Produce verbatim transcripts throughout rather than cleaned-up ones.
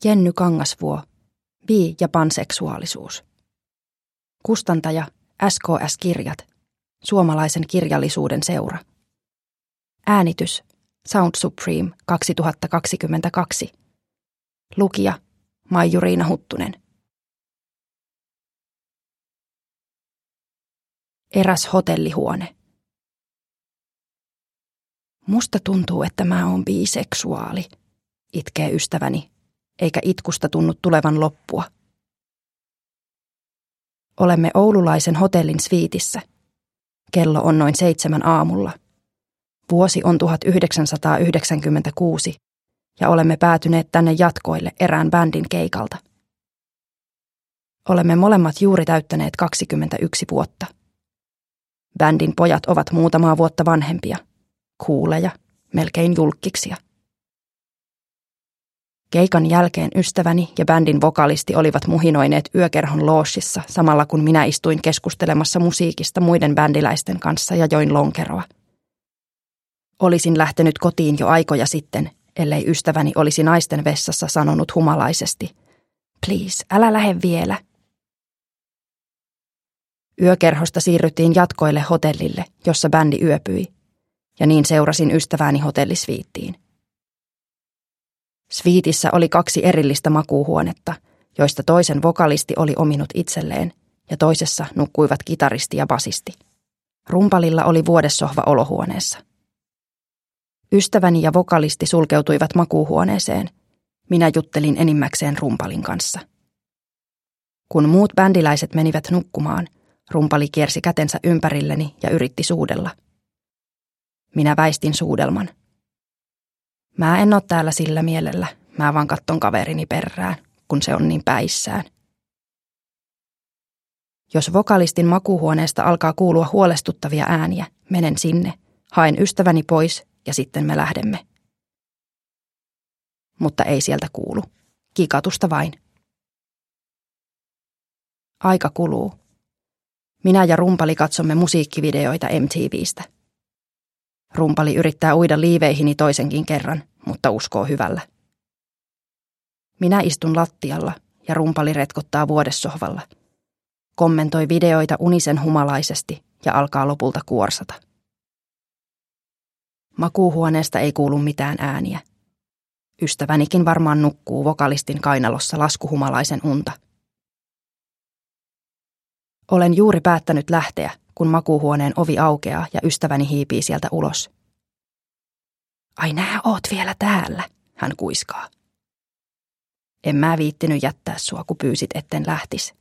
Jenny Kangasvuo, bi- ja panseksuaalisuus. Kustantaja S K S-kirjat, suomalaisen kirjallisuuden seura. Äänitys Sound Supreme kaksituhattakaksikymmentäkaksi. Lukija Maijuriina Huttunen. Eräs hotellihuone. Musta tuntuu, että mä oon biseksuaali, itkee ystäväni, eikä itkusta tunnu tulevan loppua. Olemme oululaisen hotellin sviitissä. Kello on noin seitsemän aamulla. Vuosi on tuhatyhdeksänsataayhdeksänkymmentäkuusi ja olemme päätyneet tänne jatkoille erään bändin keikalta. Olemme molemmat juuri täyttäneet kaksikymmentäyksi vuotta. Bändin pojat ovat muutamaa vuotta vanhempia, kuuleja, melkein julkkiksia. Keikan jälkeen ystäväni ja bändin vokalisti olivat muhinoineet yökerhon loossissa samalla kun minä istuin keskustelemassa musiikista muiden bändiläisten kanssa ja join lonkeroa. Olisin lähtenyt kotiin jo aikoja sitten, ellei ystäväni olisi naisten vessassa sanonut humalaisesti, please, älä lähde vielä. Yökerhosta siirryttiin jatkoille hotellille, jossa bändi yöpyi, ja niin seurasin ystävääni hotellisviittiin. Sviitissä oli kaksi erillistä makuuhuonetta, joista toisen vokalisti oli ominut itselleen, ja toisessa nukkuivat kitaristi ja basisti. Rumpalilla oli vuodessohva olohuoneessa. Ystäväni ja vokalisti sulkeutuivat makuuhuoneeseen. Minä juttelin enimmäkseen rumpalin kanssa. Kun muut bändiläiset menivät nukkumaan, rumpali kiersi kätensä ympärilleni ja yritti suudella. Minä väistin suudelman. Mä en oo täällä sillä mielellä, mä vaan katton kaverini perään, kun se on niin päissään. Jos vokalistin makuuhuoneesta alkaa kuulua huolestuttavia ääniä, menen sinne, haen ystäväni pois ja sitten me lähdemme. Mutta ei sieltä kuulu. Kikatusta vain. Aika kuluu. Minä ja rumpali katsomme musiikkivideoita M T V:stä. Rumpali yrittää uida liiveihini toisenkin kerran, mutta uskoo hyvällä. Minä istun lattialla ja rumpali retkottaa vuodessohvalla. Kommentoi videoita unisen humalaisesti ja alkaa lopulta kuorsata. Makuuhuoneesta ei kuulu mitään ääniä. Ystävänikin varmaan nukkuu vokalistin kainalossa laskuhumalaisen unta. Olen juuri päättänyt lähteä, kun makuuhuoneen ovi aukeaa ja ystäväni hiipii sieltä ulos. Ai nää oot vielä täällä, hän kuiskaa. En mä viittinyt jättää sua, kun pyysit etten lähtis.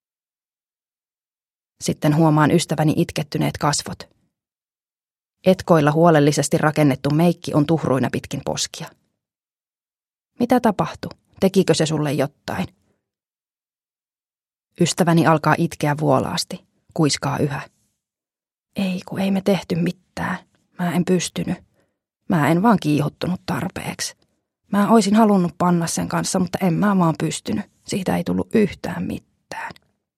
Sitten huomaan ystäväni itkettyneet kasvot. Etkoilla huolellisesti rakennettu meikki on tuhruina pitkin poskia. Mitä tapahtui? Tekikö se sulle jotain? Ystäväni alkaa itkeä vuolaasti, kuiskaa yhä. Ei, kun ei me tehty mitään. Mä en pystynyt. Mä en vaan kiihottunut tarpeeksi. Mä oisin halunnut panna sen kanssa, mutta en mä vaan pystynyt. Siitä ei tullut yhtään mitään.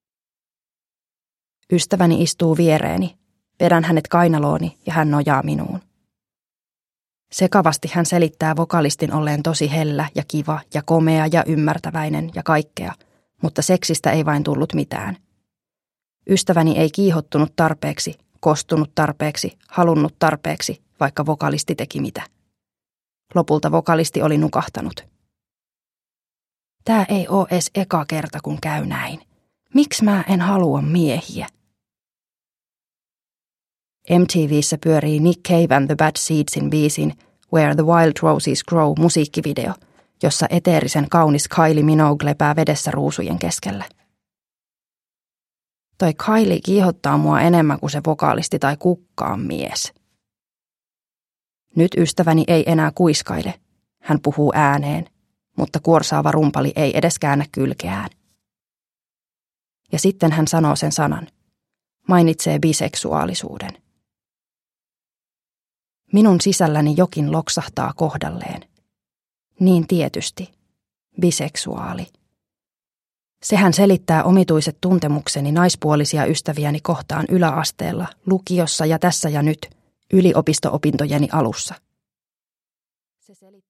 Ystäväni istuu viereeni. Vedän hänet kainalooni ja hän nojaa minuun. Sekavasti hän selittää vokalistin olleen tosi hellä ja kiva ja komea ja ymmärtäväinen ja kaikkea, mutta seksistä ei vain tullut mitään. Ystäväni ei kiihottunut tarpeeksi, kostunut tarpeeksi, halunnut tarpeeksi, vaikka vokalisti teki mitä. Lopulta vokalisti oli nukahtanut. Tää ei oo edes eka kerta, kun käy näin. Miksi mä en halua miehiä? M T V:ssä pyörii Nick Cave and the Bad Seedsin biisin Where the Wild Roses Grow musiikkivideo, jossa eteerisen kaunis Kylie Minogue lepää vedessä ruusujen keskellä. Toi Kylie kiihottaa mua enemmän kuin se vokalisti tai kukaan mies. Nyt ystäväni ei enää kuiskaile. Hän puhuu ääneen, mutta kuorsaava rumpali ei edes käännä kylkeään. Ja sitten hän sanoo sen sanan. Mainitsee biseksuaalisuuden. Minun sisälläni jokin loksahtaa kohdalleen. Niin tietysti. Biseksuaali. Sehän selittää omituiset tuntemukseni naispuolisia ystäviäni kohtaan yläasteella, lukiossa ja tässä ja nyt, yliopisto-opintojeni alussa. Se selittää